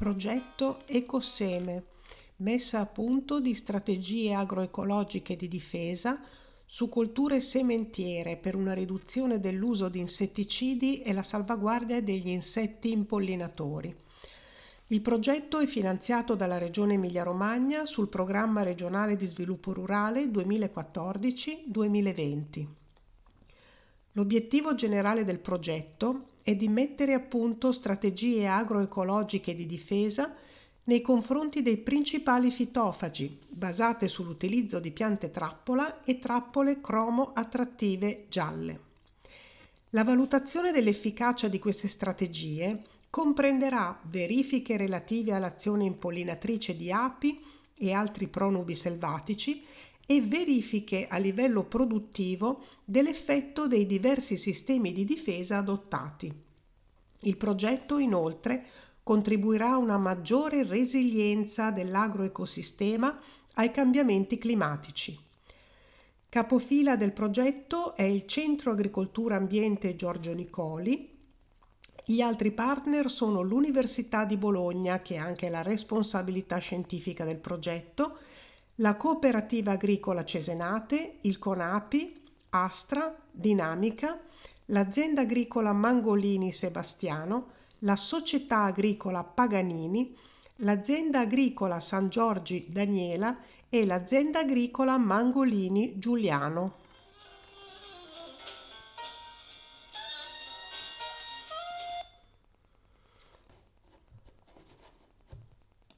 Progetto Ecoseme, messa a punto di strategie agroecologiche di difesa su colture sementiere per una riduzione dell'uso di insetticidi e la salvaguardia degli insetti impollinatori. Il progetto è finanziato dalla Regione Emilia-Romagna sul Programma regionale di sviluppo rurale 2014-2020. L'obiettivo generale del progetto è di mettere a punto strategie agroecologiche di difesa nei confronti dei principali fitofagi, basate sull'utilizzo di piante trappola e trappole cromo-attrattive gialle. La valutazione dell'efficacia di queste strategie comprenderà verifiche relative all'azione impollinatrice di api e altri pronubi selvatici e verifiche a livello produttivo dell'effetto dei diversi sistemi di difesa adottati. Il progetto, inoltre, contribuirà a una maggiore resilienza dell'agroecosistema ai cambiamenti climatici. Capofila del progetto è il Centro Agricoltura Ambiente Giorgio Nicoli. Gli altri partner sono l'Università di Bologna, che ha anche la responsabilità scientifica del progetto, la Cooperativa Agricola Cesenate, il CONAPI, Astra, Dinamica, l'Azienda Agricola Mangolini Sebastiano, la Società Agricola Paganini, l'Azienda Agricola San Giorgi Daniela e l'Azienda Agricola Mangolini Giuliano.